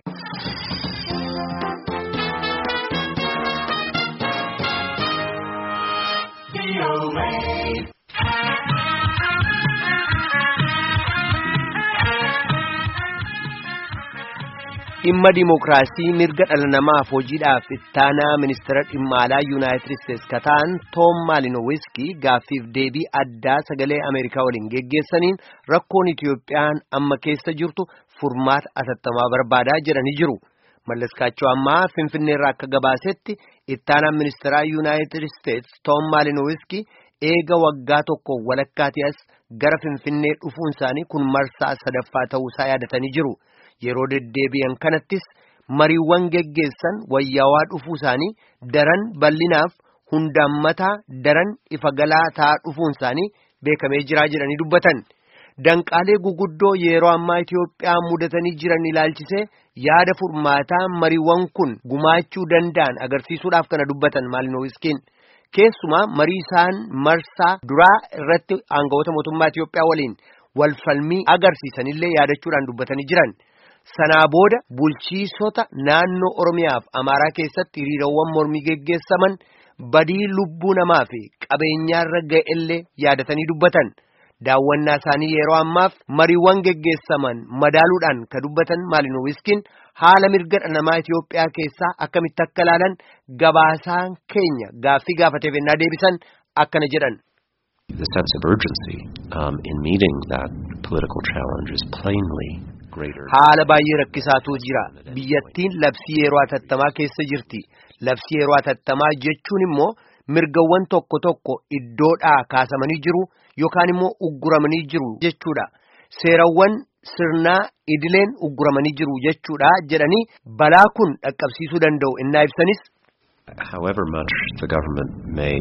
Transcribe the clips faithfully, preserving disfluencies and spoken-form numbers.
Dhimma Dimookiraasii mirga dhala namaaf hojiidhaaf ittaanaa ministeera dhimma alaa Yuunaayitid Isteetsi kataan Toom Maalinowiskii gaaffiif deebii addaa sagalee Ameerikaa waliin geggeessaniin rakkoon Itiyoophiyaan amma keessa jirtu furmaata atattamaa barbaadaa jedhanii jiru. Mallaskaachoo ammaa Finfinneerraa akka gabaasetti ittaanaan ministeeraa Yuunaayitid Isteetsi Toom Maalinowiskii eega waggaa tokko walakkaatii as gara Finfinnee dhufuun isaanii kun marsaa sadaffaa ta'uusaa yaadatanii jiru. Yeroo deddeebi'an kanattis mariiwwan geggeessan wayyaawaa dhufuu isaanii daran bal'inaaf hundaammataa daran ifa galaa ta'aa dhufuun isaanii beekamee jiraa jedhanii dubbatan. Danqaalee guguddoo yeroo ammaa Itiyoophiyaa mudatanii jiran ilaalchisee yaada furmaataa mariiwwan kun gumaachuu danda'an agarsiisuudhaaf kana dubbatan Maalinowiskiin. Keessumaa marii isaan marsaa duraa irratti aangawoota mootummaa Itiyoophiyaa waliin walfalmii agarsiisanillee yaadachuudhaan dubbatanii jiran. Sanaa booda bulchiisota naannoo Oromiyaa fi Amaaraa keessatti hiriirawwan mormii geggeessaman badii lubbuu namaa fi qabeenyaarra ga'ellee yaadatanii dubbatan. Daawwannaa isaanii yeroo ammaaf mariiwwan geggeessaman madaaluudhaan ka dubbatan Maalinowiskiin haala mirga dhala namaa Itiyoophiyaa keessaa akkamitti akka ilaalan gabaasaan keenya gaaffii gaafateef ennaa deebisan akkana jedhan. The sense of urgency um, in meeting that political challenge is plainly haala baay'ee rakkisaatu jira. Biyyattiin labsii yeroo atattamaa keessa jirti. Labsii yeroo atattamaa jechuun immoo mirgawwan tokko tokko iddoodhaa kaasamanii jiru yookaan immoo ugguramanii jiru jechuudha. Seerawwan sirnaa idileen ugguramanii jiru jechuudha jedhanii balaa kun dhaqqabsiisuu danda'u innaa ibsanis. However much the government may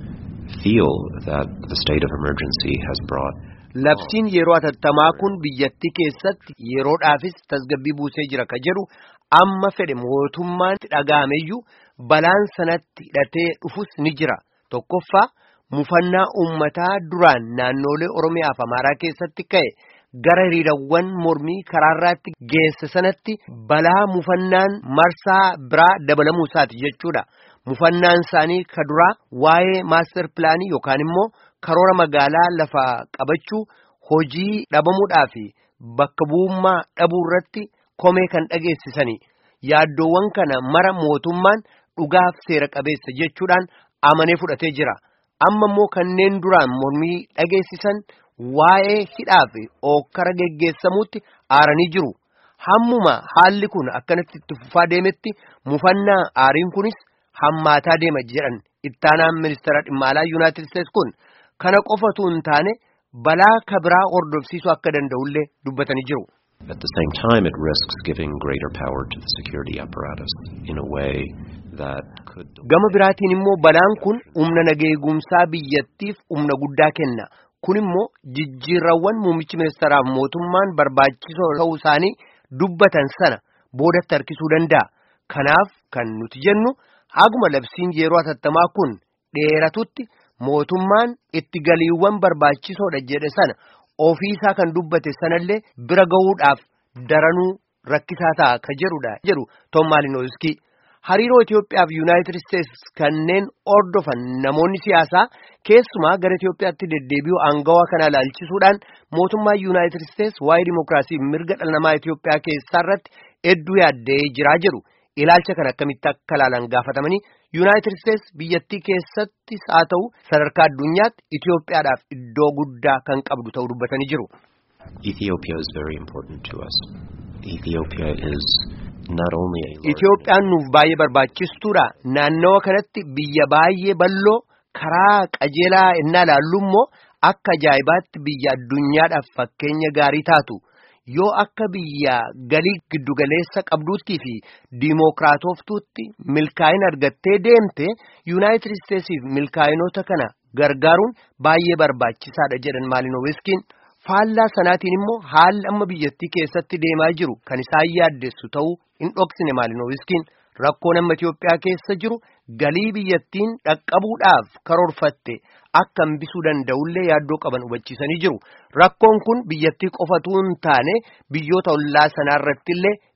feel that the state of emergency has brought Labsiin yeroo atattamaa kun biyyattii keessatti yeroodhaafis tasgabbii buusee jira ka jedhu amma fedhe mootummaan dhaga'ameyyuu balaan sanatti hidhatee dhufus ni jira. Tokkoffaa mufannaa uummataa duraan naannoolee Oromiyaa fi Amaaraa keessatti ka'e gara hiriirawwan mormii karaarraatti geesse sanatti balaa mufannaan marsaa biraa dabalamuu isaati jechuudha. Mufannaan isaanii ka duraa waa'ee maaster pilaanii yookaan immoo karoora magaalaa lafa qabachuu hojii dhabamuudhaa fi bakka bu'ummaa dhabuu irratti komee kan dhageessisanii yaaddoowwan kana mara mootummaan dhugaaf seera qabeessa jechuudhaan amanee fudhatee jira. Amma immoo kanneen duraan mormii dhageessisan waa'ee hidhaa fi ookkara geggeessamuutti aaranii jiru. Hammuma haalli kun akkanatti itti fufaa deemetti mufannaa aariin kunis hammaataa deema jedhan ittaanaan ministeera dhimma alaa Yuunaayitid Isteetsi kun. Kana qofatu hin taane balaa kabiraa hordofsiisuu akka danda'ullee dubbatanii jiru. At the same time, it risks giving greater power to the security apparatus in a way that could. Gama biraatiin immoo balaan kun humna nageegumsaa biyyattiif humna guddaa kenna. Kun immoo jijjiirrawwan muummichi ministeeraaf mootummaan barbaachisoo ta'uu isaanii dubbatan sana boodatti harkisuu danda'a. Kanaaf kan nuti jennu haguma labsiin yeroo atattamaa kun dheeratutti. Mootummaan itti galiiwwan barbaachisoodha jedhe sana ofiisaa kan dubbate sanallee bira ga'uudhaaf daranuu rakkisaa ta'a ka jedhudha jedhu Toom Maalinowiskii. Hariiroo Itiyoophiyaa fi Yuunaayitid Isteetsi kanneen hordofan namoonni siyaasaa keessumaa gara Itiyoophiyaatti deddeebi'uu aangawaa kana ilaalchisuudhaan mootummaa Yuunaayitid Isteetsi waa'ee dimookiraasii mirga dhala namaa Itiyoophiyaa keessaa irratti hedduu yaaddee jiraa jedhu. Ilaalcha kana akkamitti akka ilaalan gaafatamanii Yuunaayitid Isteetsi biyyattii keessattis haa ta'u sadarkaa addunyaatti Itiyoophiyaadhaaf iddoo guddaa kan qabdu ta'uu dubbatanii jiru. Ethiopia is very important to us. Ethiopia is not only a Itiyoophiyaan nuuf baay'ee barbaachistuudha. Naannawa kanatti biyya baay'ee bal'oo karaa qajeelaa innaa ilaallu immoo akka ajaa'ibaatti biyya addunyaadhaaf fakkeenya gaarii taatu. Yoo akka biyya galii giddugaleessa qabduutti fi diimookiraatoftuutti milkaa'ina argattee deemte Yuunaayitid Isteetsiif milkaa'inoota kana gargaaruun baay'ee barbaachisaadha jedhan Maalinowiskiin. Faallaa sanaatiin immoo haalli amma biyyattii keessatti deemaa jiru kan isaan yaaddessu ta'uu hin dhoksine Maalinowiskiin. Rakkoon amma Itiyoophiyaa keessa jiru galii biyyattiin dhaqqabuudhaaf karoorfatte akka hambisuu danda'ullee yaaddoo qaban hubachiisanii jiru. Rakkoon kun biyyattii qofatu hin taane biyyoota ollaa sanaa irrattillee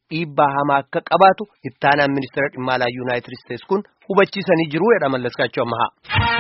dhiibbaa hamaa akka qabaatu ittaanaan ministeera dhimma alaa Yuunaayitid Isteetsi kun hubachiisanii jiru jedha Mallaskaachoo Ammahaa.